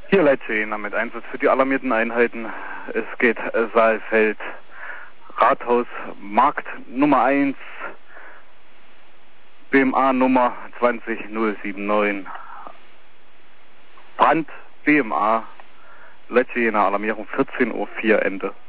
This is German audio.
Hier Leitjena mit Einsatz für die alarmierten Einheiten. Es geht Saalfeld, Rathaus, Markt Nummer 1, BMA Nummer 20079. Brand, BMA, Leitjena, Alarmierung 14:04 Uhr, Ende.